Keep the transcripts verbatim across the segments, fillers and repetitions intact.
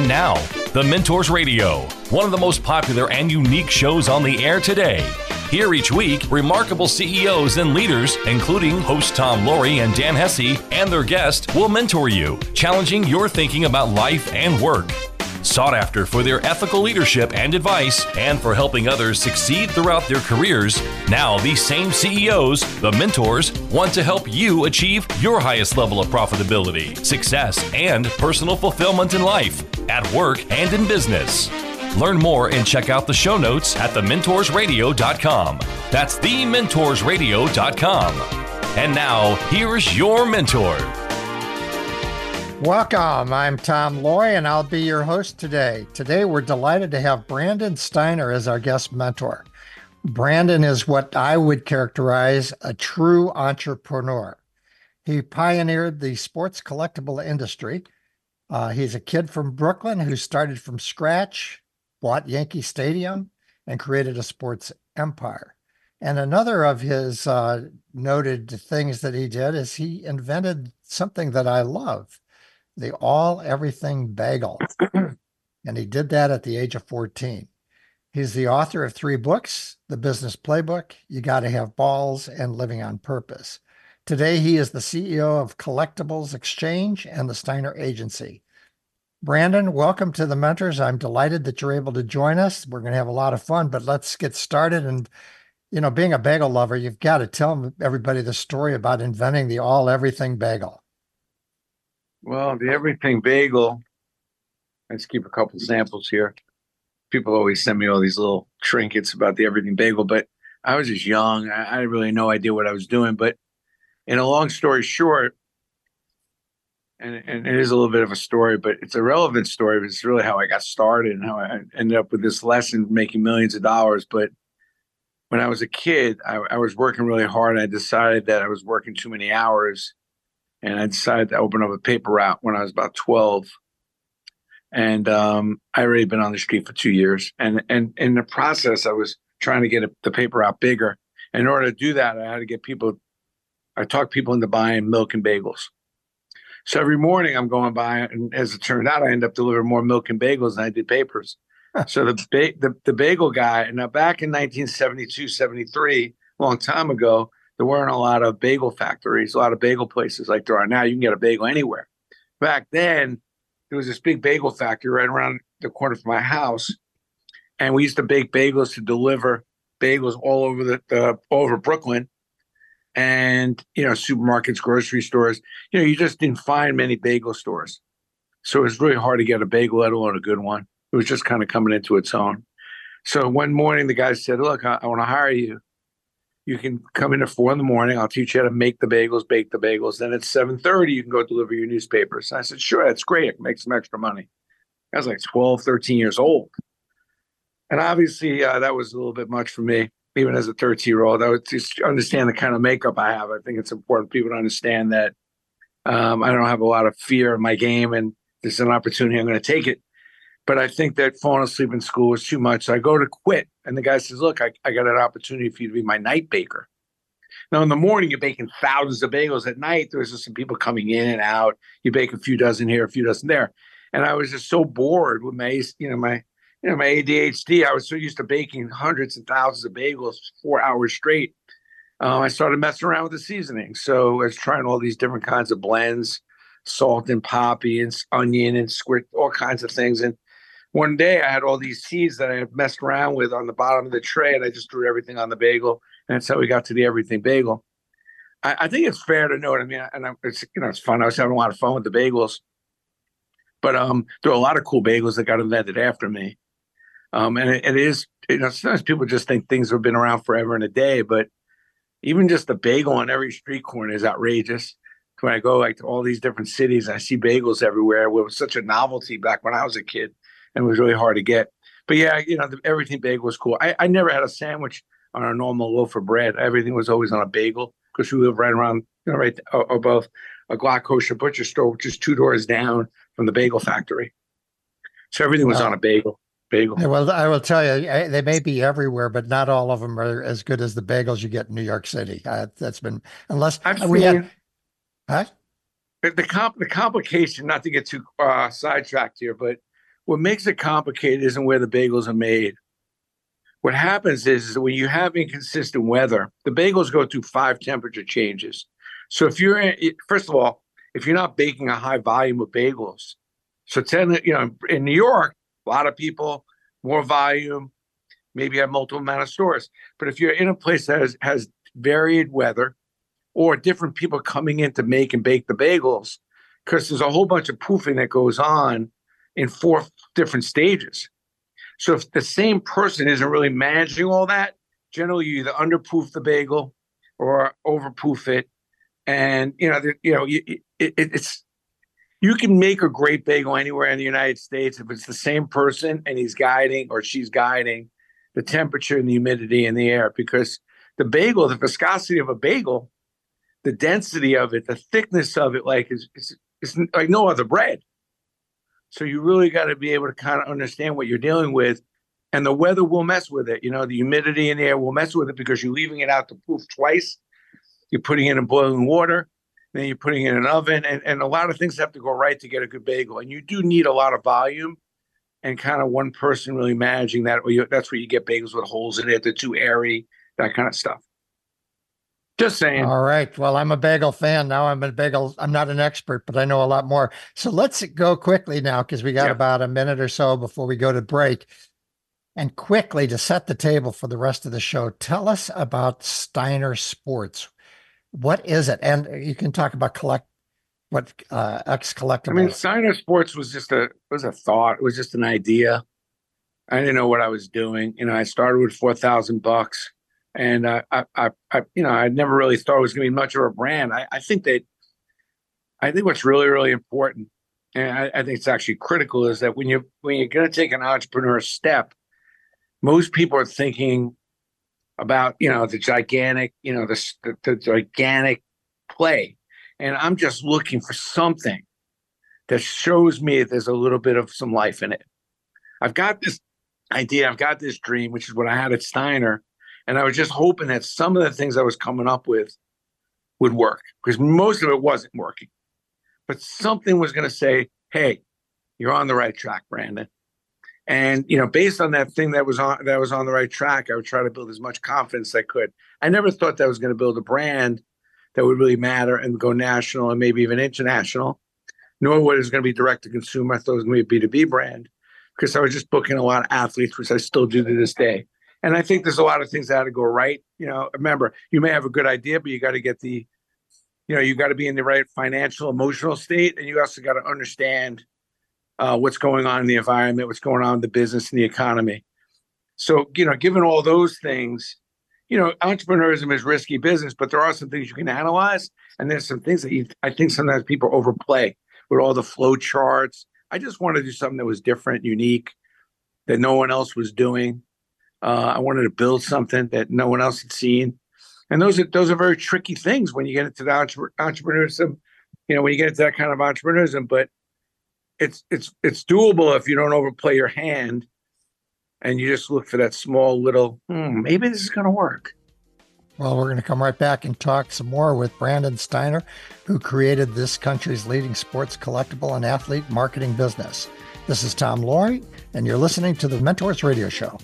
And now, The Mentors Radio, one of the most popular and unique shows on the air today. Here each week, remarkable C E Os and leaders, including host Tom Laurie and Dan Hesse, and their guests will mentor you, challenging your thinking about life and work. Sought after for their ethical leadership and advice, and for helping others succeed throughout their careers, now these same C E Os, the mentors, want to help you achieve your highest level of profitability, success, and personal fulfillment in life, at work, and in business. Learn more and check out the show notes at the mentors radio dot com. That's the mentors radio dot com. And now, here's your mentor. Welcome. I'm Tom Laurie, and I'll be your host today. Today, we're delighted to have Brandon Steiner as our guest mentor. Brandon is what I would characterize a true entrepreneur. He pioneered the sports collectible industry. Uh, he's a kid from Brooklyn who started from scratch, bought Yankee Stadium, and created a sports empire. And another of his uh, noted things that he did is he invented something that I love, the all everything bagel. And he did that at the age of fourteen. He's the author of three books, The Business Playbook, You Gotta Have Balls, and Living on Purpose. Today, he is the C E O of Collectibles Exchange and the Steiner Agency. Brandon, welcome to the Mentors. I'm delighted that you're able to join us. We're going to have a lot of fun, but let's get started. And, you know, being a bagel lover, you've got to tell everybody the story about inventing the all everything bagel. Well, the everything bagel, let's keep a couple samples here. People always send me all these little trinkets about the everything bagel, but I was just young. I, I had really no idea what I was doing. But in a long story short, and, and it is a little bit of a story, but it's a relevant story. But it's really how I got started and how I ended up with this lesson, making millions of dollars. But when I was a kid, I, I was working really hard. I decided that I was working too many hours. And I decided to open up a paper route when I was about twelve. And um, I already been on the street for two years. And and in the process, I was trying to get a, the paper route bigger. And in order to do that, I had to get people, I talked people into buying milk and bagels. So every morning I'm going by, and as it turned out, I ended up delivering more milk and bagels than I did papers. So the, ba- the the bagel guy, and now back in nineteen seventy-two, seventy-three, a long time ago, there weren't a lot of bagel factories, a lot of bagel places like there are now. You can get a bagel anywhere. Back then, there was this big bagel factory right around the corner from my house. And we used to bake bagels to deliver bagels all over the, the all over Brooklyn. And, you know, supermarkets, grocery stores. You know, you just didn't find many bagel stores. So it was really hard to get a bagel, let alone a good one. It was just kind of coming into its own. So one morning, the guy said, look, I, I want to hire you. You can come in at four in the morning. I'll teach you how to make the bagels, bake the bagels. Then at seven thirty, you can go deliver your newspapers. And I said, sure, that's great. I can make some extra money. I was like twelve, thirteen years old. And obviously, uh, that was a little bit much for me, even as a thirteen-year-old. I would just understand the kind of makeup I have. I think it's important for people to understand that um, I don't have a lot of fear in my game, and there's an opportunity, I'm going to take it. But I think that falling asleep in school was too much. So I go to quit. And the guy says, look, I, I got an opportunity for you to be my night baker. Now, in the morning, you're baking thousands of bagels. At night, there's just some people coming in and out. You bake a few dozen here, a few dozen there. And I was just so bored with my, you know, my, you know, my A D H D. I was so used to baking hundreds and thousands of bagels four hours straight. Um, I started messing around with the seasoning. So I was trying all these different kinds of blends, salt and poppy and onion and squirt, all kinds of things. And one day I had all these seeds that I had messed around with on the bottom of the tray, and I just threw everything on the bagel. And that's how we got to the everything bagel. I, I think it's fair to note, I mean, and I, it's, you know, it's fun. I was having a lot of fun with the bagels, but um, there are a lot of cool bagels that got invented after me. Um, and it, it is, you know, sometimes people just think things have been around forever and a day, but even just the bagel on every street corner is outrageous. When I go like to all these different cities, I see bagels everywhere. It was such a novelty back when I was a kid. And it was really hard to get. But yeah, you know, the, everything bagel was cool. I, I never had a sandwich on a normal loaf of bread. Everything was always on a bagel because we live right around, you know, right above a Glock Kosher Butcher store, which is two doors down from the bagel factory. So everything was wow. on a bagel. Bagel. Yeah, well, I will tell you, they may be everywhere, but not all of them are as good as the bagels you get in New York City. Uh, that's been, unless I've we seen, had, huh? The, the, comp, the complication, not to get too uh, sidetracked here, but what makes it complicated isn't where the bagels are made. What happens is, is when you have inconsistent weather, the bagels go through five temperature changes. So if you're in, first of all, if you're not baking a high volume of bagels, so ten, you know, in New York, a lot of people, more volume, maybe have multiple amount of stores. But if you're in a place that has, has varied weather or different people coming in to make and bake the bagels, because there's a whole bunch of proofing that goes on in four different stages. So if the same person isn't really managing all that, generally you either underproof the bagel or overproof it. And, you know, the, you know, it, it, it's, you can make a great bagel anywhere in the United States if it's the same person and he's guiding or she's guiding the temperature and the humidity in the air, because the bagel, the viscosity of a bagel, the density of it, the thickness of it, like is, is, is like no other bread. So you really got to be able to kind of understand what you're dealing with, and the weather will mess with it. You know, the humidity in the air will mess with it because you're leaving it out to proof twice. You're putting it in boiling water, then you're putting it in an oven, and, and a lot of things have to go right to get a good bagel. And you do need a lot of volume and kind of one person really managing that. Or you, that's where you get bagels with holes in it, they're too airy, that kind of stuff. Just saying. All right. Well, I'm a bagel fan. Now I'm a bagel. I'm not an expert, but I know a lot more. So let's go quickly now, because we got Yeah. about a minute or so before we go to break. And quickly, to set the table for the rest of the show, tell us about Steiner Sports. What is it? And you can talk about collect what uh, X Collectibles. I mean, Steiner Sports was just a was a thought. It was just an idea. I didn't know what I was doing. You know, I started with four thousand bucks, and uh, I, I, I, you know, I never really thought it was going to be much of a brand. I, I think that, I think what's really, really important, and I, I think it's actually critical, is that when you when you're going to take an entrepreneur step, most people are thinking about, you know, the gigantic, you know, the, the, the gigantic play. And I'm just looking for something that shows me that there's a little bit of some life in it. I've got this idea, I've got this dream, which is what I had at Steiner. And I was just hoping that some of the things I was coming up with would work, because most of it wasn't working. But something was going to say, hey, you're on the right track, Brandon. And, you know, based on that thing that was on that was on the right track, I would try to build as much confidence as I could. I never thought that I was going to build a brand that would really matter and go national and maybe even international, nor what it was going to be direct to consumer. I thought it was going to be a B two B brand, because I was just booking a lot of athletes, which I still do to this day. And I think there's a lot of things that had to go right. You know, remember, you may have a good idea, but you got to get the, you know, you got to be in the right financial, emotional state. And you also got to understand uh, what's going on in the environment, what's going on in the business and the economy. So, you know, given all those things, you know, entrepreneurism is risky business, but there are some things you can analyze. And there's some things that you, I think sometimes people overplay with all the flow charts. I just wanted to do something that was different, unique, that no one else was doing. Uh, I wanted to build something that no one else had seen. And those are those are very tricky things when you get into the entre- entrepreneurism, you know, when you get into that kind of entrepreneurism, but it's it's it's doable if you don't overplay your hand and you just look for that small little, hmm, maybe this is going to work. Well, we're going to come right back and talk some more with Brandon Steiner, who created this country's leading sports collectible and athlete marketing business. This is Tom Laurie, and you're listening to the Mentors Radio Show.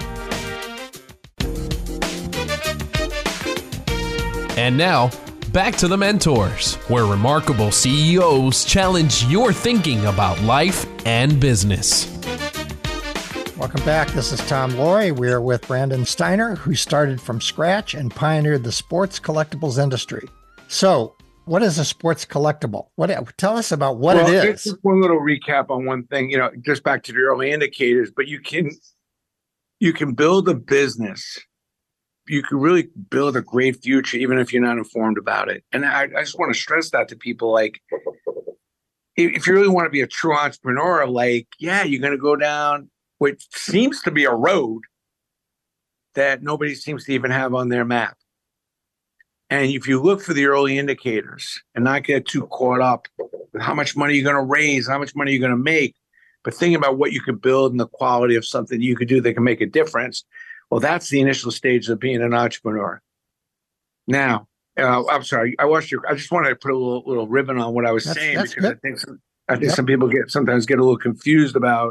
And now, back to the Mentors, where remarkable C E Os challenge your thinking about life and business. Welcome back. This is Tom Laurie. We are with Brandon Steiner, who started from scratch and pioneered the sports collectibles industry. So, what is a sports collectible? What tell us about what well, it is. Just one little recap on one thing, you know, just back to the early indicators, but you can you can build a business. You can really build a great future, even if you're not informed about it. And I, I just want to stress that to people. Like, if, if you really want to be a true entrepreneur, like, yeah, you're going to go down what seems to be a road that nobody seems to even have on their map. And if you look for the early indicators and not get too caught up with how much money you're going to raise, how much money you're going to make, but think about what you could build and the quality of something you could do that can make a difference. Well, that's the initial stage of being an entrepreneur. Now, uh, I'm sorry, I watched your. I just wanted to put a little, little ribbon on what I was That's- saying that's because good. I think some, I think Yep. some people get sometimes get a little confused about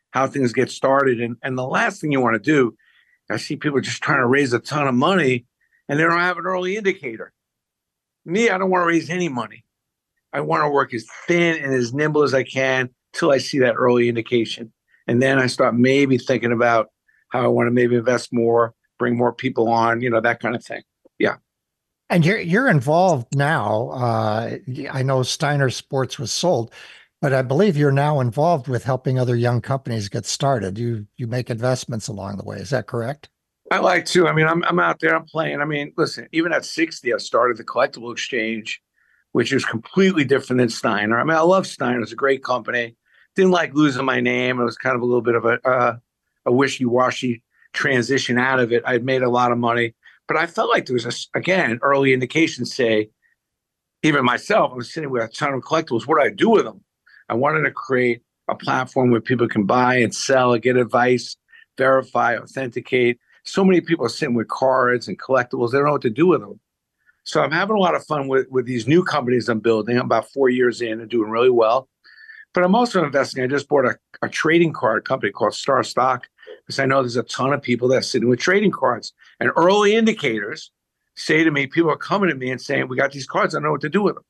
how things get started. And, and the last thing you want to do, I see people just trying to raise a ton of money and they don't have an early indicator. Me, I don't want to raise any money. I want to work as thin and as nimble as I can till I see that early indication. And then I start maybe thinking about how I want to maybe invest more, bring more people on, you know, that kind of thing. Yeah. And you're you're involved now. Uh, I know Steiner Sports was sold, but I believe you're now involved with helping other young companies get started. You you make investments along the way. Is that correct? I like to. I mean, I'm I'm out there, I'm playing. I mean, listen, even at sixty, I started the Collectible Exchange, which is completely different than Steiner. I mean, I love Steiner. It's a great company. Didn't like losing my name. It was kind of a little bit of a uh, a wishy-washy transition out of it. I'd made a lot of money, but I felt like there was, a, again, early indications say, even myself, I was sitting with a ton of collectibles. What do I do with them? I wanted to create a platform where people can buy and sell, get advice, verify, authenticate. So many people are sitting with cards and collectibles. They don't know what to do with them. So I'm having a lot of fun with, with these new companies I'm building. I'm about four years in and doing really well. But I'm also investing. I just bought a, a trading card company called Star Stock because I know there's a ton of people that are sitting with trading cards. And early indicators say to me, people are coming to me and saying, we got these cards, I don't know what to do with them.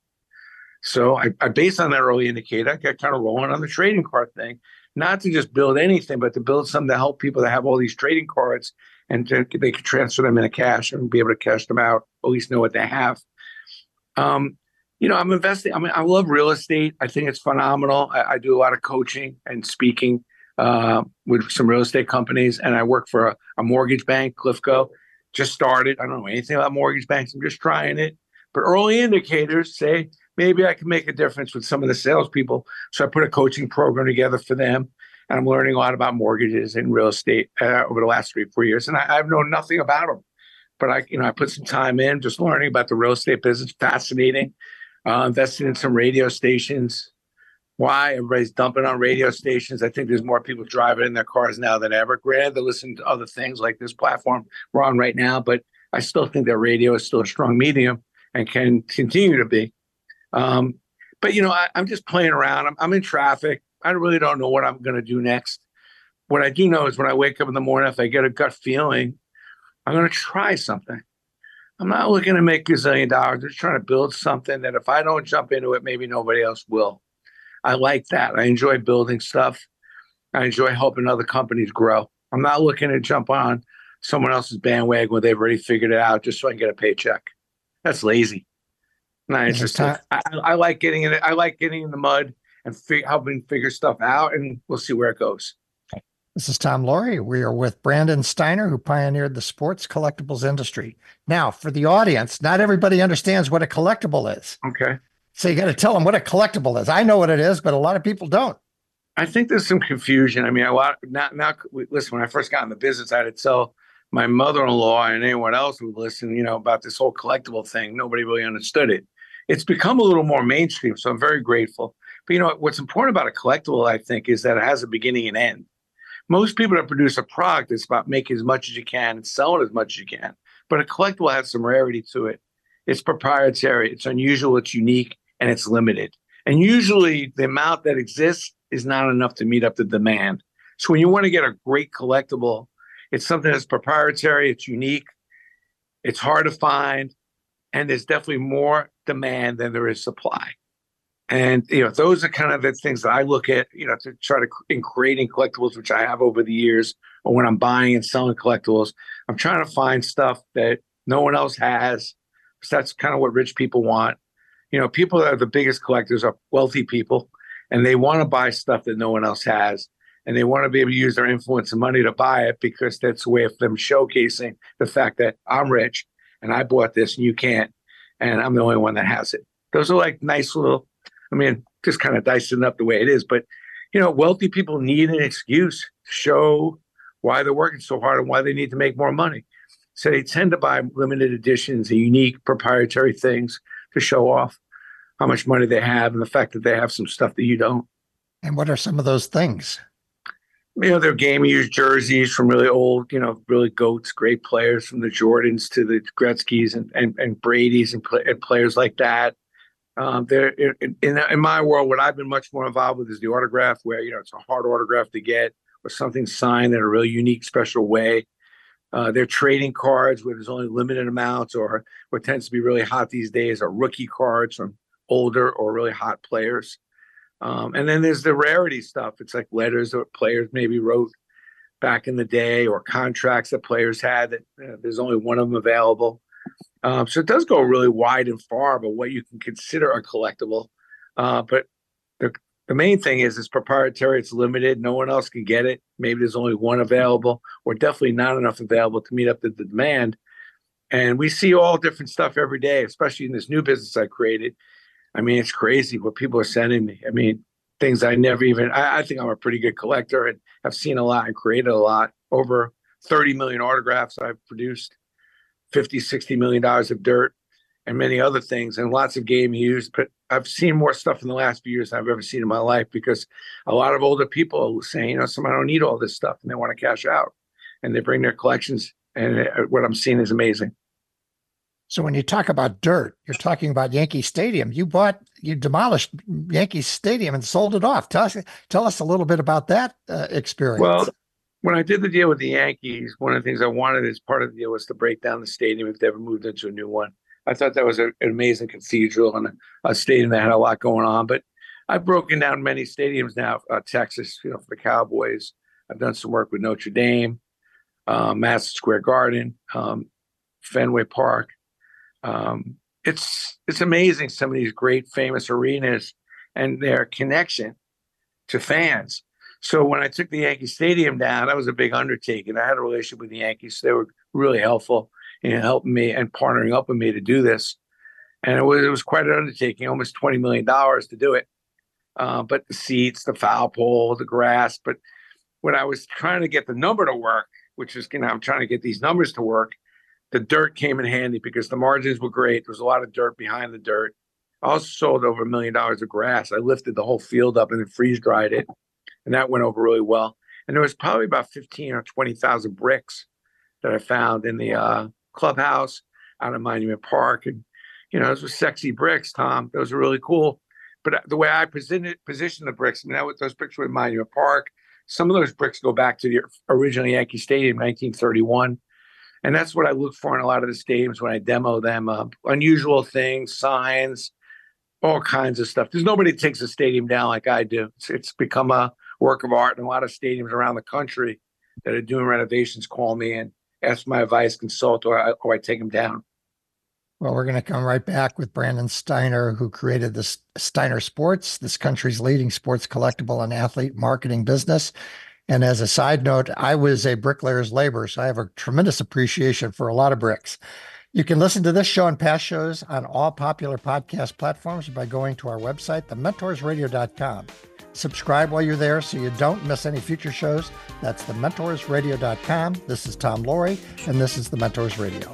So I, I based on that early indicator, I got kind of rolling on the trading card thing, not to just build anything, but to build something to help people that have all these trading cards and to, they can transfer them into cash and be able to cash them out, at least know what they have. Um, you know, I'm investing. I mean, I love real estate. I think it's phenomenal. I, I do a lot of coaching and speaking uh, with some real estate companies, and I work for a, a mortgage bank, Clifco. Just started. I don't know anything about mortgage banks. I'm just trying it. But early indicators say maybe I can make a difference with some of the salespeople. So I put a coaching program together for them, and I'm learning a lot about mortgages and real estate uh, over the last three, four years. And I, I've known nothing about them, but I, you know, I put some time in just learning about the real estate business. Fascinating. Uh, invested in some radio stations. Why? Everybody's dumping on radio stations. I think there's more people driving in their cars now than ever. Granted, they listen to other things like this platform we're on right now, but I still think that radio is still a strong medium and can continue to be. Um, but, you know, I, I'm just playing around. I'm, I'm in traffic. I really don't know what I'm going to do next. What I do know is when I wake up in the morning, if I get a gut feeling, I'm going to try something. I'm not looking to make a gazillion dollars. I'm just trying to build something that if I don't jump into it, maybe nobody else will. I like that. I enjoy building stuff. I enjoy helping other companies grow. I'm not looking to jump on someone else's bandwagon where they've already figured it out just so I can get a paycheck. That's lazy. Not interested. I, I like getting in it. I like getting in the mud and fig- helping figure stuff out, and we'll see where it goes. This is Tom Laurie. We are with Brandon Steiner, who pioneered the sports collectibles industry. Now, for the audience, not everybody understands what a collectible is. Okay. So you got to tell them what a collectible is. I know what it is, but a lot of people don't. I think there's some confusion. I mean, a lot now, now listen, when I first got in the business, I had to tell my mother-in-law and anyone else who would listen, you know, about this whole collectible thing. Nobody really understood it. It's become a little more mainstream, so I'm very grateful. But, you know, what's important about a collectible, I think, is that it has a beginning and end. Most people that produce a product, it's about making as much as you can and selling as much as you can. But a collectible has some rarity to it. It's proprietary, it's unusual, it's unique, and it's limited. And usually the amount that exists is not enough to meet up the demand. So when you want to get a great collectible, it's something that's proprietary, it's unique, it's hard to find, and there's definitely more demand than there is supply. And, you know, those are kind of the things that I look at, you know, to try to, in creating collectibles, which I have over the years, or when I'm buying and selling collectibles, I'm trying to find stuff that no one else has. So that's kind of what rich people want. You know, people that are the biggest collectors are wealthy people, and they want to buy stuff that no one else has. And they want to be able to use their influence and money to buy it because that's a way of them showcasing the fact that I'm rich and I bought this and you can't, and I'm the only one that has it. Those are like nice little, I mean, just kind of dicing up the way it is. But, you know, wealthy people need an excuse to show why they're working so hard and why they need to make more money. So they tend to buy limited editions and unique proprietary things to show off how much money they have and the fact that they have some stuff that you don't. And what are some of those things? You know, they're game used jerseys from really old, you know, really GOATs, great players, from the Jordans to the Gretzkys and, and, and Brady's and, play, and players like that. Um, there in, in in my world, what I've been much more involved with is the autograph, where, you know, it's a hard autograph to get, or something signed in a really unique, special way. Uh, they're trading cards where there's only limited amounts, or what tends to be really hot these days are rookie cards from older or really hot players. Um, and then there's the rarity stuff. It's like letters that players maybe wrote back in the day, or contracts that players had that uh, there's only one of them available. Um, so it does go really wide and far about what you can consider a collectible. Uh, but the the main thing is it's proprietary, it's limited, no one else can get it. Maybe there's only one available, or definitely not enough available to meet up to the demand. And we see all different stuff every day, especially in this new business I created. I mean, it's crazy what people are sending me. I mean, things I never even, I, I think I'm a pretty good collector and have seen a lot and created a lot. Over thirty million autographs I've produced, fifty, sixty million dollars of dirt, and many other things, and lots of game used. But I've seen more stuff in the last few years than I've ever seen in my life, because a lot of older people are saying, you know, somebody don't need all this stuff, and they want to cash out, and they bring their collections, and it, what I'm seeing is amazing. So when you talk about dirt, you're talking about Yankee Stadium. You bought, you demolished Yankee Stadium and sold it off. Tell us, tell us a little bit about that uh, experience. Well, when I did the deal with the Yankees, one of the things I wanted as part of the deal was to break down the stadium if they ever moved into a new one. I thought that was a, an amazing cathedral and a, a stadium that had a lot going on. But I've broken down many stadiums now, uh, Texas, you know, for the Cowboys. I've done some work with Notre Dame, uh, Madison Square Garden, um, Fenway Park. Um, it's it's amazing, some of these great famous arenas and their connection to fans. So when I took the Yankee Stadium down, that was a big undertaking. I had a relationship with the Yankees. So they were really helpful in helping me and partnering up with me to do this. And it was it was quite an undertaking, almost twenty million dollars to do it. Uh, but the seats, the foul pole, the grass. But when I was trying to get the number to work, which is, you know, I'm trying to get these numbers to work, the dirt came in handy because the margins were great. There was a lot of dirt behind the dirt. I also sold over a million dollars of grass. I lifted the whole field up and then freeze dried it. And that went over really well. And there was probably about fifteen or twenty thousand bricks that I found in the uh, clubhouse out of Monument Park. And, you know, those were sexy bricks, Tom. Those were really cool. But the way I presented, positioned the bricks, I mean, that was, those bricks were in Monument Park. Some of those bricks go back to the original Yankee Stadium, nineteen thirty-one. And that's what I look for in a lot of the stadiums when I demo them. Uh, unusual things, signs, all kinds of stuff. There's nobody that takes a stadium down like I do. It's, it's become a work of art, and a lot of stadiums around the country that are doing renovations call me and ask my advice, consult, or I, or I take them down. Well, we're going to come right back with Brandon Steiner, who created this Steiner Sports, this country's leading sports collectible and athlete marketing business. And as a side note, I was a bricklayer's laborer, so I have a tremendous appreciation for a lot of bricks. You can listen to this show and past shows on all popular podcast platforms by going to our website, the mentors radio dot com. Subscribe while you're there so you don't miss any future shows. That's the mentors radio dot com. This is Tom Laurie, and this is The Mentors Radio.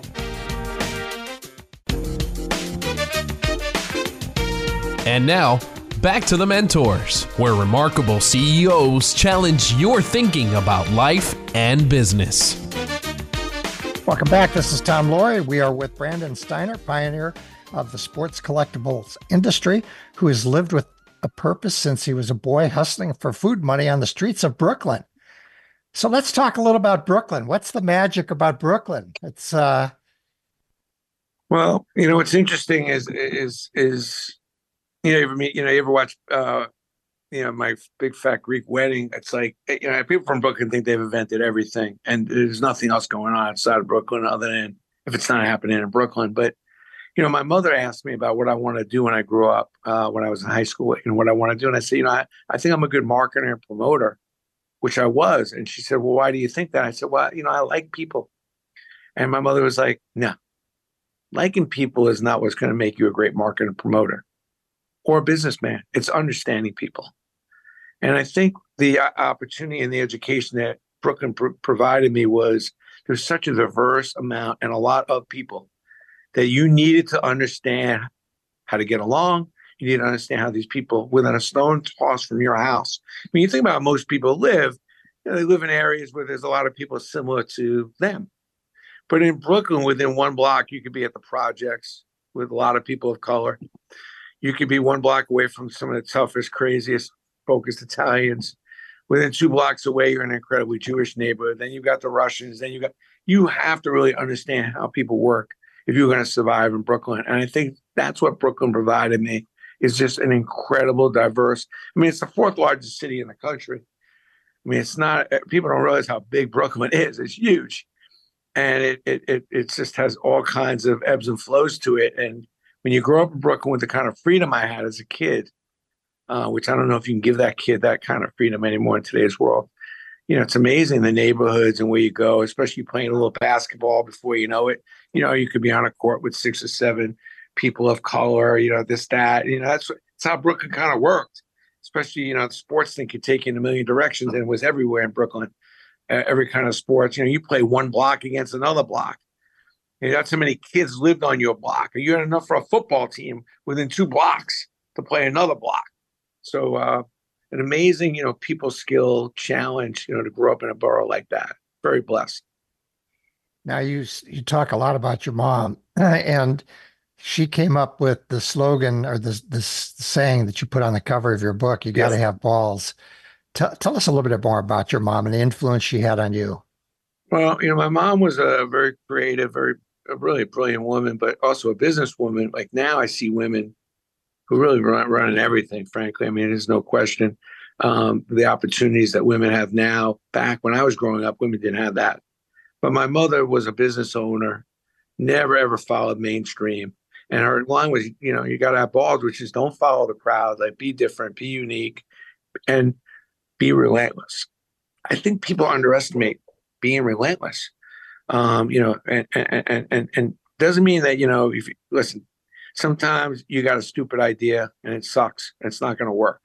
And now, back to The Mentors, where remarkable C E Os challenge your thinking about life and business. Welcome back. This is Tom Laurie. We are with Brandon Steiner, pioneer of the sports collectibles industry, who has lived with a purpose since he was a boy hustling for food money on the streets of Brooklyn. So let's talk a little about Brooklyn. What's the magic about Brooklyn? It's uh well, you know, what's interesting is is is you know, you ever meet, you know, you ever watch uh you know, My Big Fat Greek Wedding? It's like, you know, people from Brooklyn think they've invented everything, and there's nothing else going on outside of Brooklyn other than if it's not happening in Brooklyn. But you know, my mother asked me about what I want to do when I grew up, uh, when I was in high school, and what I want to do. And I said, you know, I, I think I'm a good marketer and promoter, which I was. And she said, well, why do you think that? I said, well, you know, I like people. And my mother was like, no, liking people is not what's going to make you a great marketer and promoter or a businessman. It's understanding people. And I think the opportunity and the education that Brooklyn pr- provided me was there's such a diverse amount and a lot of people that you needed to understand how to get along. You need to understand how these people within a stone toss from your house. I mean, you think about how most people live, you know, they live in areas where there's a lot of people similar to them. But in Brooklyn, within one block, you could be at the projects with a lot of people of color. You could be one block away from some of the toughest, craziest, focused Italians within two blocks away, you're in an incredibly Jewish neighborhood. Then you've got the Russians. Then you got, you have to really understand how people work if you're going to survive in Brooklyn. And I think that's what Brooklyn provided me, is just an incredible, diverse. I mean, it's the fourth largest city in the country. I mean, it's not, people don't realize how big Brooklyn is. It's huge. And it, it, it, it just has all kinds of ebbs and flows to it. And when you grow up in Brooklyn with the kind of freedom I had as a kid, uh, which I don't know if you can give that kid that kind of freedom anymore in today's world. You know, it's amazing the neighborhoods and where you go, especially playing a little basketball before you know it. You know, you could be on a court with six or seven people of color, you know, this, that, you know, that's, that's how Brooklyn kind of worked. Especially, you know, the sports thing could take you in a million directions, and it was everywhere in Brooklyn. Uh, every kind of sports, you know, you play one block against another block. You got so many kids lived on your block. You had enough for a football team within two blocks to play another block. So uh, an amazing, you know, people skill challenge, you know, to grow up in a borough like that. Very blessed. Now, you you talk a lot about your mom, and she came up with the slogan, or this this saying that you put on the cover of your book, you got to Yes. have balls. Tell, tell us a little bit more about your mom and the influence she had on you. Well, you know, my mom was a very creative, very, a really brilliant woman, but also a businesswoman. Like now I see women who really run, running everything, frankly. I mean, there's no question. Um, the opportunities that women have now, back when I was growing up, women didn't have that. But my mother was a business owner, never, ever followed mainstream. And her line was, you know, you got to have balls, which is don't follow the crowd, like be different, be unique, and be relentless. I think people underestimate being relentless. Um, you know, and and and and, and doesn't mean that, you know, if you, listen, sometimes you got a stupid idea and it sucks and it's not going to work.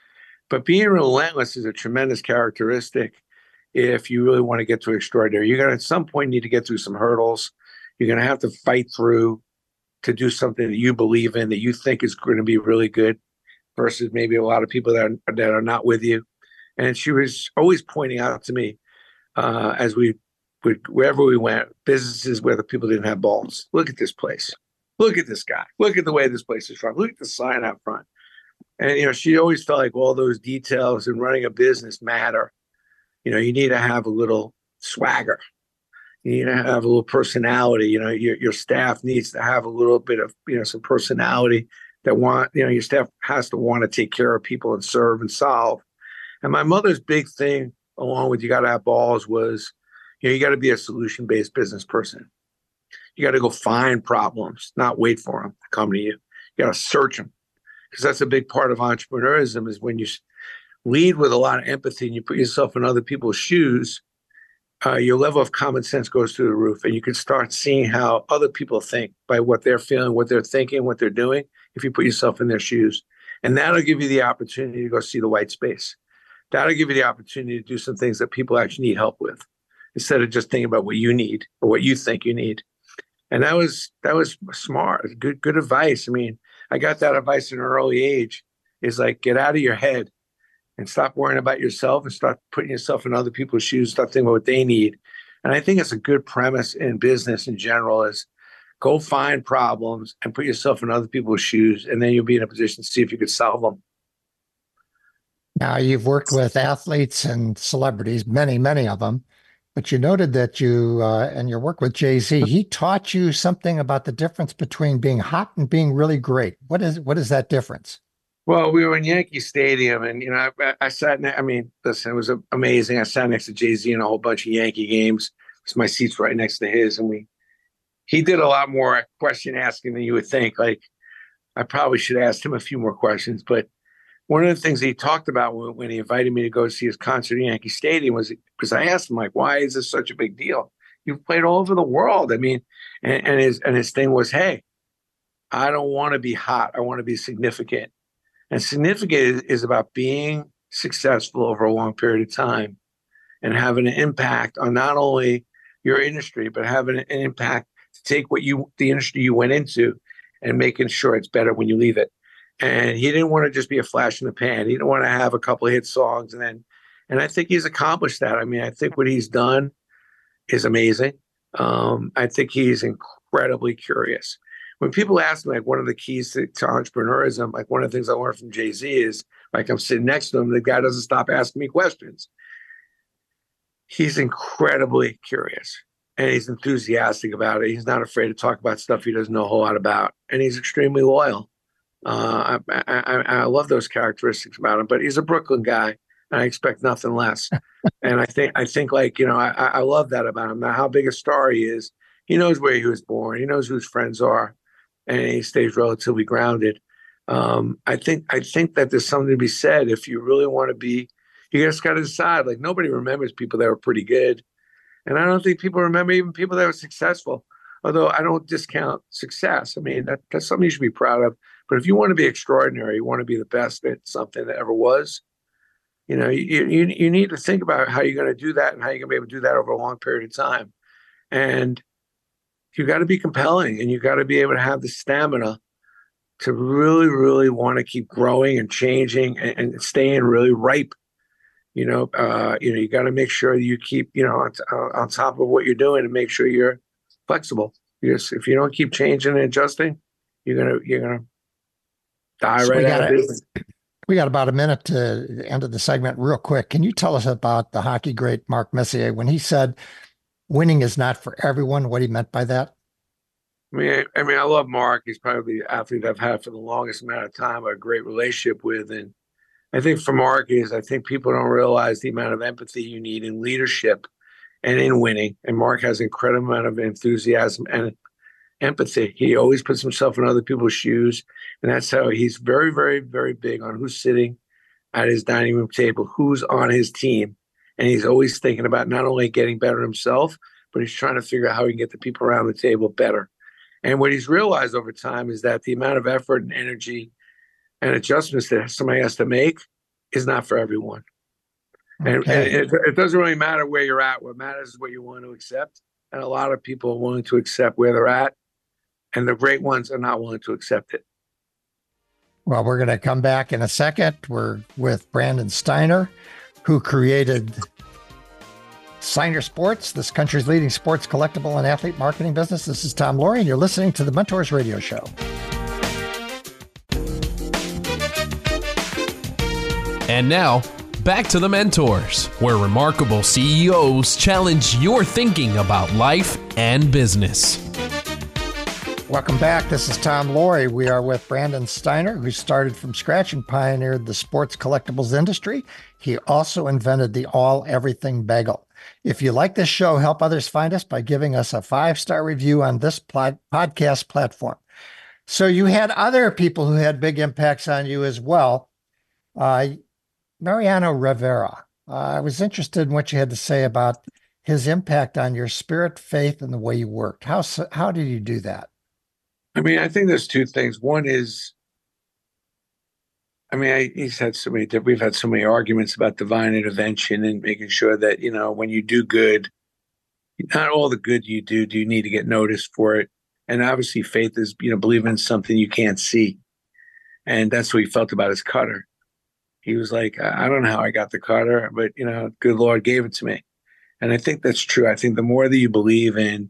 But being relentless is a tremendous characteristic if you really want to get to extraordinary. You're going to at some point need to get through some hurdles. You're going to have to fight through to do something that you believe in, that you think is going to be really good, versus maybe a lot of people that are, that are not with you. And she was always pointing out to me uh, as we would, wherever we went, businesses where the people didn't have balls. Look at this place. Look at this guy. Look at the way this place is run. Look at the sign out front. And, you know, she always felt like all those details in running a business matter. You know, you need to have a little swagger. You need to have a little personality. You know, your your staff needs to have a little bit of, you know, some personality that want, you know, your staff has to want to take care of people and serve and solve. And my mother's big thing, along with you got to have balls, was, you know, you got to be a solution-based business person. You got to go find problems, not wait for them to come to you. You got to search them, because that's a big part of entrepreneurism, is when you lead with a lot of empathy and you put yourself in other people's shoes, uh, your level of common sense goes through the roof, and you can start seeing how other people think by what they're feeling, what they're thinking, what they're doing, if you put yourself in their shoes. And that'll give you the opportunity to go see the white space. That'll give you the opportunity to do some things that people actually need help with, instead of just thinking about what you need or what you think you need. And that was that was smart, good good advice. I mean, I got that advice at an early age. Is like, get out of your head and stop worrying about yourself and start putting yourself in other people's shoes, start thinking about what they need. And I think it's a good premise in business in general, is go find problems and put yourself in other people's shoes, and then you'll be in a position to see if you could solve them. Now, you've worked with athletes and celebrities, many, many of them, but you noted that you, uh, and your work with Jay-Z, he taught you something about the difference between being hot and being really great. What is, what is that difference? Well, we were in Yankee Stadium, and, you know, I, I sat, ne- I mean, listen, it was amazing. I sat next to Jay-Z in a whole bunch of Yankee games. So my seat's right next to his, and we, he did a lot more question asking than you would think. Like, I probably should have asked him a few more questions, but one of the things he talked about when, when he invited me to go see his concert in Yankee Stadium was, because I asked him, like, why is this such a big deal? You've played all over the world. I mean, and, and his and his thing was, hey, I don't want to be hot. I want to be significant. And significant is, is about being successful over a long period of time and having an impact on not only your industry, but having an impact to take what you, the industry you went into, and making sure it's better when you leave it. And he didn't want to just be a flash in the pan. He didn't want to have a couple of hit songs and then, and I think he's accomplished that. I mean, I think what he's done is amazing. Um, I think he's incredibly curious. when people ask me, like, one of the keys to, to entrepreneurism, like one of the things I learned from Jay-Z is, like, I'm sitting next to him, the guy doesn't stop asking me questions. He's incredibly curious and he's enthusiastic about it. He's not afraid to talk about stuff he doesn't know a whole lot about. And he's extremely loyal. Uh, I, I, I love those characteristics about him, but he's a Brooklyn guy and I expect nothing less. And I think, I think like, you know, I, I love that about him. Now, how big a star he is, he knows where he was born. He knows who his friends are and he stays relatively grounded. Um, I think, I think that there's something to be said. If you really want to be, you just got to decide, like, nobody remembers people that were pretty good. And I don't think people remember even people that were successful, although I don't discount success. I mean, that, that's something you should be proud of. But if you want to be extraordinary, you want to be the best at something that ever was, you know, you, you, you need to think about how you're going to do that and how you're going to be able to do that over a long period of time. And you got to be compelling and you got to be able to have the stamina to really, really want to keep growing and changing and, and staying really ripe. You know, uh, you know, you got to make sure you keep, you know, on, on top of what you're doing and make sure you're flexible. Because if you don't keep changing and adjusting, you're gonna you're gonna die so right out of business. We got about a minute to the end of the segment, real quick. Can you tell us about the hockey great Mark Messier when he said, "Winning is not for everyone"? What he meant by that? I mean, I, I mean, I love Mark. He's probably the athlete I've had for the longest amount of time. A great relationship with, and I think for Mark is, I think people don't realize the amount of empathy you need in leadership and in winning. And Mark has an incredible amount of enthusiasm and empathy. He always puts himself in other people's shoes. And that's how he's very, very, very big on who's sitting at his dining room table, who's on his team. And he's always thinking about not only getting better himself, but he's trying to figure out how he can get the people around the table better. And what he's realized over time is that the amount of effort and energy and adjustments that somebody has to make is not for everyone. Okay. And, and it, it doesn't really matter where you're at. What matters is what you want to accept. And a lot of people are willing to accept where they're at. And the great ones are not willing to accept it. Well, we're going to come back in a second. We're with Brandon Steiner, who created Steiner Sports, this country's leading sports collectible and athlete marketing business. This is Tom Laurie, and you're listening to the Mentors Radio Show. And now, back to the Mentors, where remarkable C E Os challenge your thinking about life and business. Welcome back. This is Tom Laurie. We are with Brandon Steiner, who started from scratch and pioneered the sports collectibles industry. He also invented the All Everything Bagel. If you like this show, help others find us by giving us a five-star review on this pod- podcast platform. So you had other people who had big impacts on you as well. Uh, Mariano Rivera. Uh, I was interested in what you had to say about his impact on your spirit, faith, and the way you worked. How how did you do that? I mean, I think there's two things. One is, I mean, I, he's had so many, we've had so many arguments about divine intervention and making sure that, you know, when you do good, not all the good you do, do you need to get noticed for it. And obviously faith is, you know, believing in something you can't see. And that's what he felt about his cutter. He was like, I don't know how I got the cutter, but, you know, good Lord gave it to me. And I think that's true. I think the more that you believe in,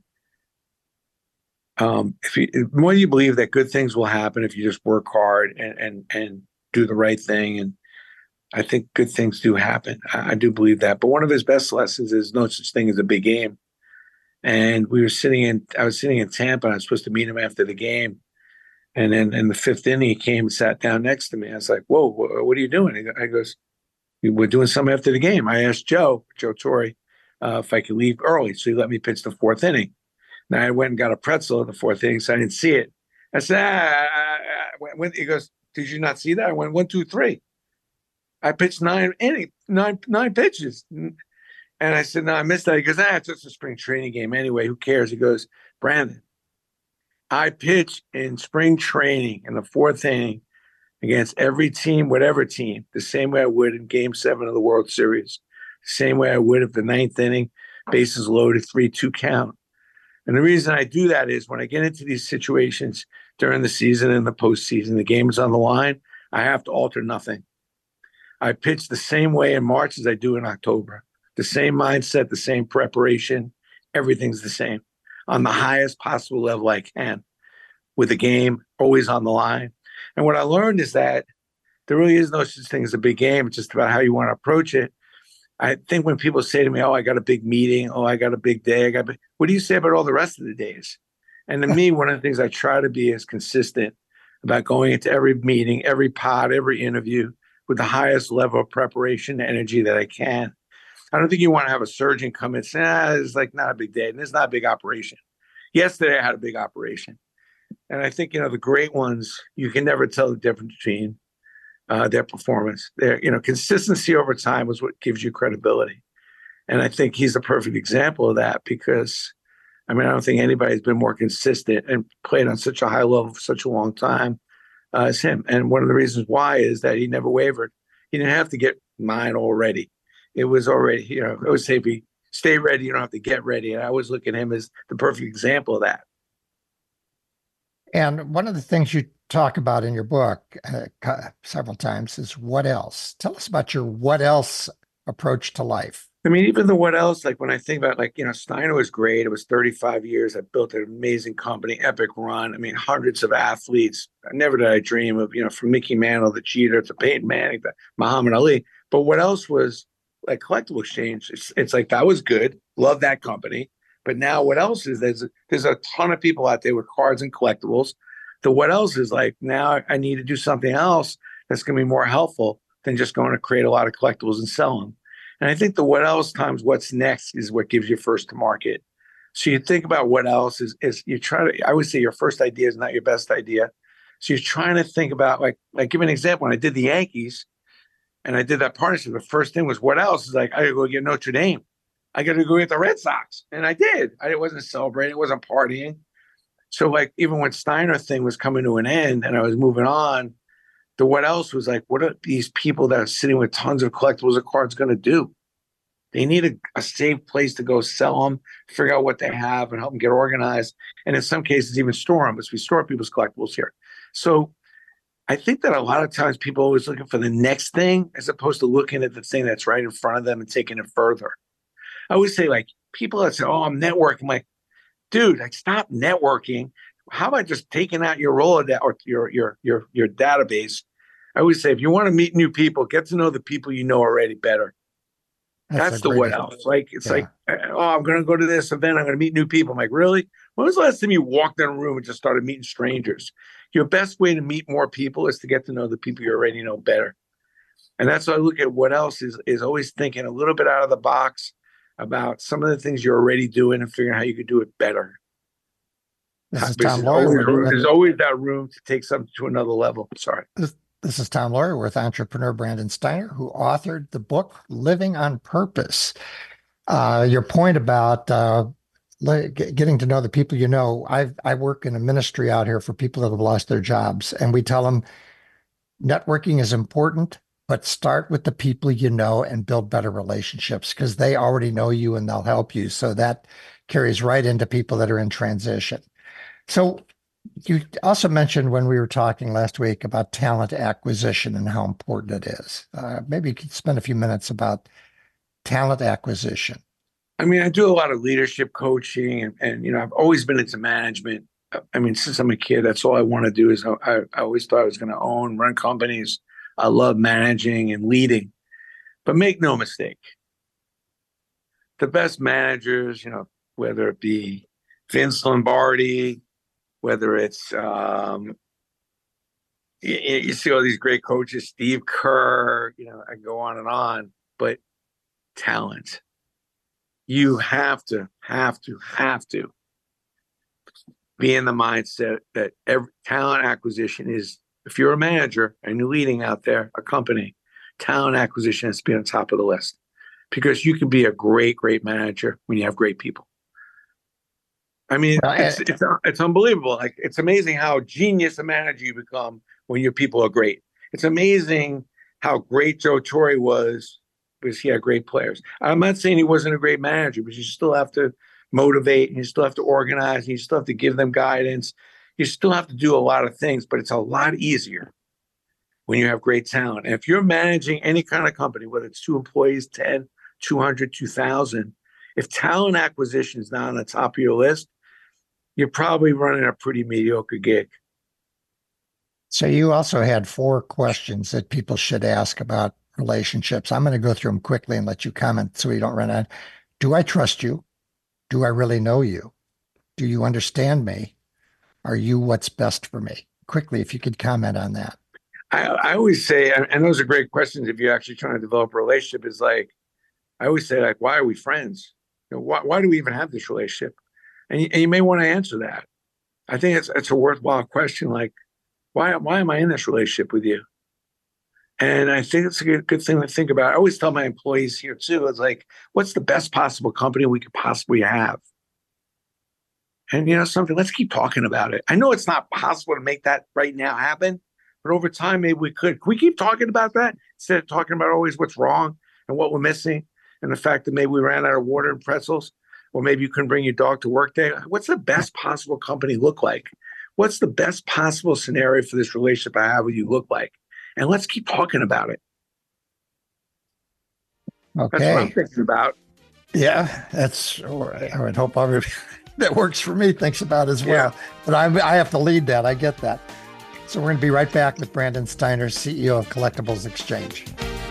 um, if you, the more you believe that good things will happen if you just work hard and, and, and do the right thing. And I think good things do happen. I, I do believe that. But one of his best lessons is no such thing as a big game. And we were sitting in, I was sitting in Tampa and I was supposed to meet him after the game. And then in the fifth inning, he came and sat down next to me. I was like, whoa, what are you doing? I goes, we're doing something after the game. I asked Joe, Joe Torre, uh, if I could leave early. So he let me pitch the fourth inning. Now I went and got a pretzel in the fourth inning, so I didn't see it. I said, ah, I, I went, he goes, did you not see that? I went one, two, three. I pitched nine inning, nine, nine pitches. And I said, no, I missed that. He goes, ah, it's just a spring training game anyway. Who cares? He goes, Brandon, I pitch in spring training in the fourth inning against every team, whatever team, the same way I would in game seven of the World Series, the same way I would if the ninth inning, bases loaded, three two count. And the reason I do that is when I get into these situations during the season and the postseason, the game is on the line, I have to alter nothing. I pitch the same way in March as I do in October. The same mindset, the same preparation, everything's the same on the highest possible level I can. with the game, always on the line. And what I learned is that there really is no such thing as a big game. It's just about how you want to approach it. I think when people say to me, oh, I got a big meeting, oh, I got a big day, I got big... what do you say about all the rest of the days? And to me, one of the things I try to be is consistent about going into every meeting, every pod, every interview with the highest level of preparation and energy that I can. I don't think you want to have a surgeon come in and say, ah, it's like not a big day, and it's not a big operation. Yesterday, I had a big operation. And I think, you know, the great ones, you can never tell the difference between uh, their performance. Their, you know, consistency over time is what gives you credibility. And I think he's a perfect example of that because, I mean, I don't think anybody's been more consistent and played on such a high level for such a long time uh, as him. And one of the reasons why is that he never wavered. He didn't have to get mine already. It was already, you know, I always say, if you stay ready, you don't have to get ready. And I always look at him as the perfect example of that. And one of the things you talk about in your book uh, several times is what else? Tell us about your what else approach to life. I mean, even the what else, like when I think about, like, you know, Steiner was great. It was thirty-five years. I built an amazing company, epic run. I mean, hundreds of athletes. Never did I dream of, you know, from Mickey Mantle, the cheater, to Peyton Manning, to Muhammad Ali. But what else was like Collectible Exchange? It's, it's like, that was good. Love that company. But now what else is there's, there's a ton of people out there with cards and collectibles. The what else is like, now I need to do something else that's going to be more helpful than just going to create a lot of collectibles and sell them. And I think the what else times what's next is what gives you first to market. So you think about what else is, is you try to, I would say your first idea is not your best idea. So you're trying to think about, like, like give an example. When I did the Yankees and I did that partnership, the first thing was what else? Is like, I got to go get Notre Dame. I got to go get the Red Sox. And I did. I wasn't celebrating. It wasn't partying. So like, even when Steiner thing was coming to an end and I was moving on, the what else was like, what are these people that are sitting with tons of collectibles and cards going to do? They need a, a safe place to go sell them, figure out what they have, and help them get organized. And in some cases, even store them, because we store people's collectibles here. So I think that a lot of times people are always looking for the next thing as opposed to looking at the thing that's right in front of them and taking it further. I always say, like, people that say, oh, I'm networking. I'm like, dude, like, stop networking. How about just taking out your Rolodex or your, your, your, your database? I always say, if you want to meet new people, get to know the people you know already better. That's, That's the what idea. Else. Like, it's yeah. like, oh, I'm going to go to this event. I'm going to meet new people. I'm like, really? When was the last time you walked in a room and just started meeting strangers? Your best way to meet more people is to get to know the people you already know better. And that's why I look at what else is, is always thinking a little bit out of the box about some of the things you're already doing and figuring out how you could do it better. This is Tom there's, always, Laurie. there's always that room to take something to another level. Sorry. This, this is Tom Laurie with entrepreneur Brandon Steiner, who authored the book Living on Purpose. Uh, your point about uh, getting to know the people you know. I I work in a ministry out here for people that have lost their jobs, and we tell them networking is important, but start with the people you know and build better relationships because they already know you and they'll help you. So that carries right into people that are in transition. So you also mentioned when we were talking last week about talent acquisition and how important it is. Uh, maybe you could spend a few minutes about talent acquisition. I mean, I do a lot of leadership coaching and, and you know, I've always been into management. I mean, since I'm a kid, that's all I want to do is I, I always thought I was going to own, run companies. I love managing and leading. But make no mistake, the best managers, you know, whether it be Vince Lombardi, whether it's, um, you, you see all these great coaches, Steve Kerr, you know, I go on and on, but talent. You have to, have to, have to be in the mindset that every talent acquisition is, if you're a manager and you're leading out there a company, talent acquisition has to be on top of the list because you can be a great, great manager when you have great people. I mean, well, it's, it's, it's unbelievable. Like, it's amazing how genius a manager you become when your people are great. It's amazing how great Joe Torre was because he had great players. I'm not saying he wasn't a great manager, but you still have to motivate and you still have to organize and you still have to give them guidance. You still have to do a lot of things, but it's a lot easier when you have great talent. And if you're managing any kind of company, whether it's two employees, ten, two hundred, two thousand, if talent acquisition is not on the top of your list, you're probably running a pretty mediocre gig. So you also had four questions that people should ask about relationships. I'm going to go through them quickly and let you comment so we don't run out. Do I trust you? Do I really know you? Do you understand me? Are you what's best for me? Quickly, if you could comment on that. I, I always say, and those are great questions if you're actually trying to develop a relationship, is like, I always say, like, why are we friends? You know, why, why do we even have this relationship? And you, and you may want to answer that. I think it's it's a worthwhile question. Like, why why am I in this relationship with you? And I think it's a good, good thing to think about. I always tell my employees here too, it's like, what's the best possible company we could possibly have? And you know something, let's keep talking about it. I know it's not possible to make that right now happen, but over time, maybe we could. Can we keep talking about that instead of talking about always what's wrong and what we're missing and the fact that maybe we ran out of water and pretzels, or maybe you couldn't bring your dog to work day? What's the best possible company look like? What's the best possible scenario for this relationship I have with you look like? And let's keep talking about it. Okay. That's what I'm thinking about. Yeah, that's, I would hope everybody that works for me thinks about as well. Yeah. But I, I have to lead that. I get that. So we're going to be right back with Brandon Steiner, C E O of Collectibles Exchange.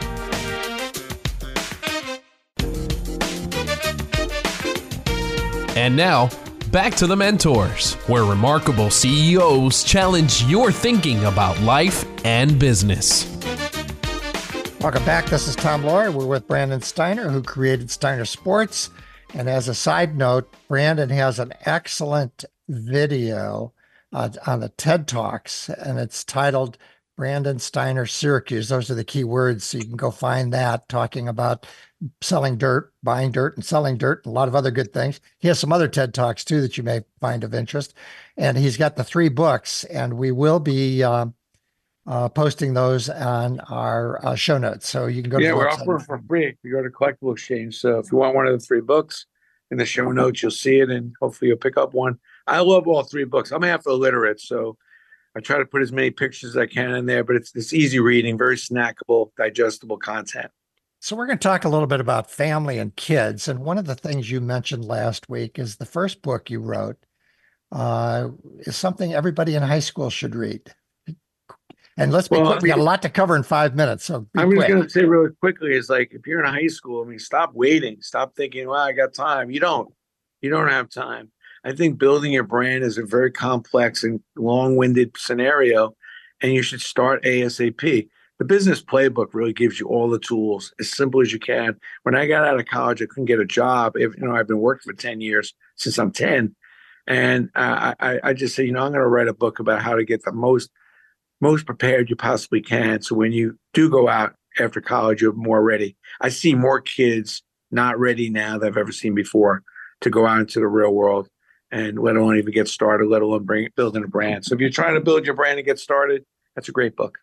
And now, back to the Mentors, where remarkable C E Os challenge your thinking about life and business. Welcome back. This is Tom Laurie. We're with Brandon Steiner, who created Steiner Sports. And as a side note, Brandon has an excellent video uh, on the TED Talks, and it's titled Brandon Steiner Syracuse. Those are the key words. So you can go find that, talking about selling dirt, buying dirt, and selling dirt, and a lot of other good things. He has some other TED Talks, too, that you may find of interest. And he's got the three books, and we will be um, uh, posting those on our uh, show notes. So you can go to yeah, the we're website. offering for free. You go to Collectible Exchange. So if you want one of the three books in the show notes, you'll see it, and hopefully you'll pick up one. I love all three books. I'm half illiterate, so I try to put as many pictures as I can in there, but it's it's easy reading, very snackable, digestible content. So we're going to talk a little bit about family and kids. And one of the things you mentioned last week is the first book you wrote uh, is something everybody in high school should read. And let's be Well, quick. I We got a mean- lot to cover in five minutes. So be I'm just quick. going to say really quickly is like, if you're in high school, I mean, stop waiting. Stop thinking, well, I got time. You don't. You don't have time. I think building your brand is a very complex and long-winded scenario, and you should start ASAP. The business playbook really gives you all the tools, as simple as you can. When I got out of college, I couldn't get a job. If, you know, I've been working for ten years since I'm ten. And uh, I, I just say, you know, I'm going to write a book about how to get the most most prepared you possibly can. So when you do go out after college, you're more ready. I see more kids not ready now than I've ever seen before to go out into the real world, and let alone even get started, let alone bring building a brand. So if you're trying to build your brand and get started, that's a great book.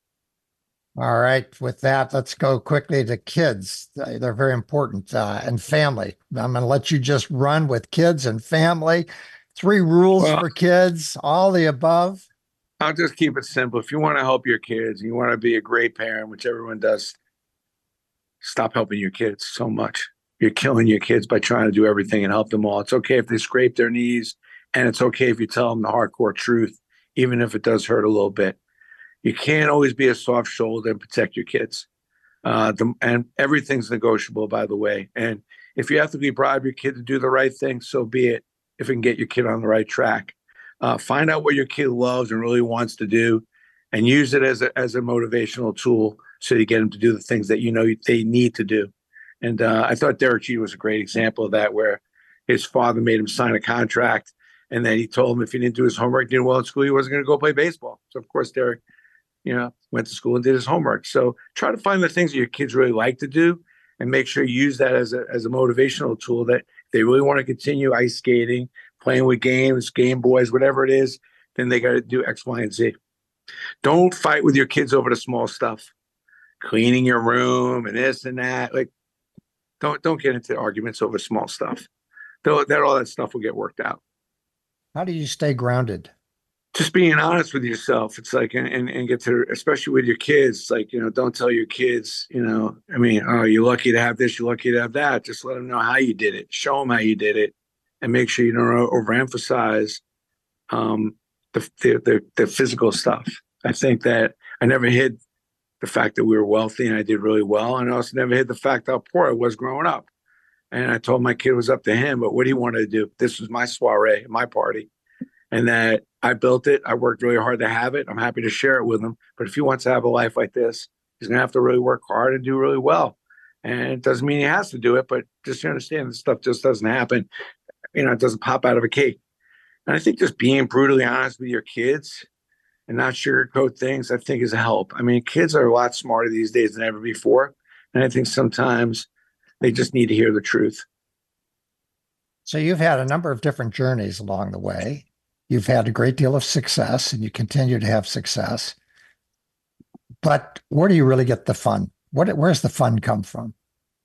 All right. With that, let's go quickly to kids. They're very important, uh, and family. I'm going to let you just run with kids and family. Three rules Well, for kids, all the above. I'll just keep it simple. If you want to help your kids, you want to be a great parent, which everyone does, stop helping your kids so much. You're killing your kids by trying to do everything and help them all. It's okay if they scrape their knees, and it's okay if you tell them the hardcore truth, even if it does hurt a little bit. You can't always be a soft shoulder and protect your kids. Uh, the, and everything's negotiable, by the way. And if you have to be bribe your kid to do the right thing, so be it, if it can get your kid on the right track. Uh, find out what your kid loves and really wants to do, and use it as a as a motivational tool so you get them to do the things that you know they need to do. And uh, I thought Derek Jeter was a great example of that, where his father made him sign a contract, and then he told him if he didn't do his homework, did well in school, he wasn't going to go play baseball. So of course Derek, you know, went to school and did his homework. So try to find the things that your kids really like to do, and make sure you use that as a as a motivational tool, that if they really want to continue ice skating, playing with games, Game Boys, whatever it is, then they got to do X, Y, and Z. Don't fight with your kids over the small stuff, cleaning your room and this and that. Like, don't don't get into arguments over small stuff. Though that all that stuff will get worked out. How do you stay grounded? Just being honest with yourself. It's like, and, and, and get to, especially with your kids, it's like, you know, don't tell your kids, you know, I mean, oh, you're lucky to have this, you're lucky to have that. Just let them know how you did it. Show them how you did it. and make sure you don't overemphasize um, the, the, the, the physical stuff. I think that I never hid the fact that we were wealthy and I did really well. And I also never hid the fact how poor I was growing up. And I told my kid it was up to him, but what he wanted to do, this was my soiree, my party. And that I built it. I worked really hard to have it. I'm happy to share it with him. But if he wants to have a life like this, he's going to have to really work hard and do really well. And it doesn't mean he has to do it, but just to understand this stuff just doesn't happen. You know, it doesn't pop out of a cake. And I think just being brutally honest with your kids and not sugarcoat things, I think is a help. I mean, kids are a lot smarter these days than ever before. And I think sometimes they just need to hear the truth. So you've had a number of different journeys along the way. You've had a great deal of success and you continue to have success. But where do you really get the fun? What, where's the fun come from?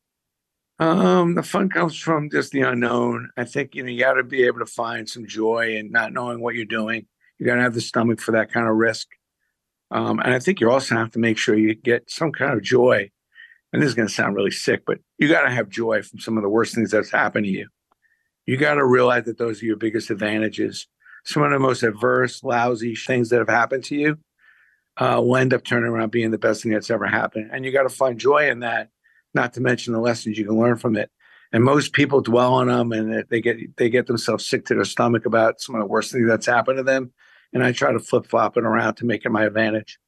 Um, the fun comes from just the unknown. I think, you know, you got to be able to find some joy in not knowing what you're doing. You got to have the stomach for that kind of risk. Um, and I think you also have to make sure you get some kind of joy. And this is going to sound really sick, but you got to have joy from some of the worst things that's happened to you. You got to realize that those are your biggest advantages. Some of the most adverse, lousy things that have happened to you uh, will end up turning around being the best thing that's ever happened. And you got to find joy in that, not to mention the lessons you can learn from it. And most people dwell on them and they get they get themselves sick to their stomach about some of the worst things that's happened to them. And I try to flip-flop it around to make it my advantage.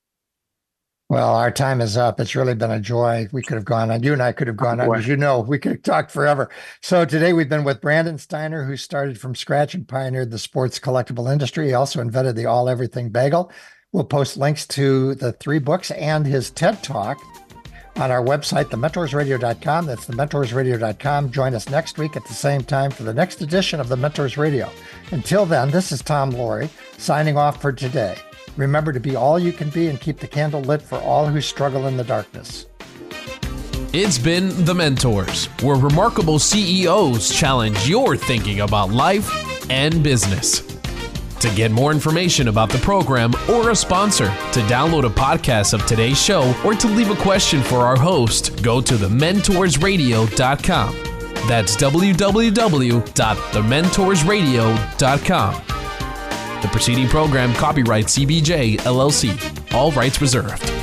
Well, our time is up. It's really been a joy. We could have gone on. You and I could have gone on. As you know, we could have talked forever. So today we've been with Brandon Steiner, who started from scratch and pioneered the sports collectible industry. He also invented the All Everything Bagel. We'll post links to the three books and his TED Talk on our website, the mentors radio dot com. That's the mentors radio dot com. Join us next week at the same time for the next edition of the Mentors Radio. Until then, this is Tom Laurie signing off for today. Remember to be all you can be and keep the candle lit for all who struggle in the darkness. It's been The Mentors, where remarkable C E Os challenge your thinking about life and business. To get more information about the program or a sponsor, to download a podcast of today's show, or to leave a question for our host, go to the mentors radio dot com. That's w w w dot the mentors radio dot com. The preceding program copyright C B J L L C. All rights reserved.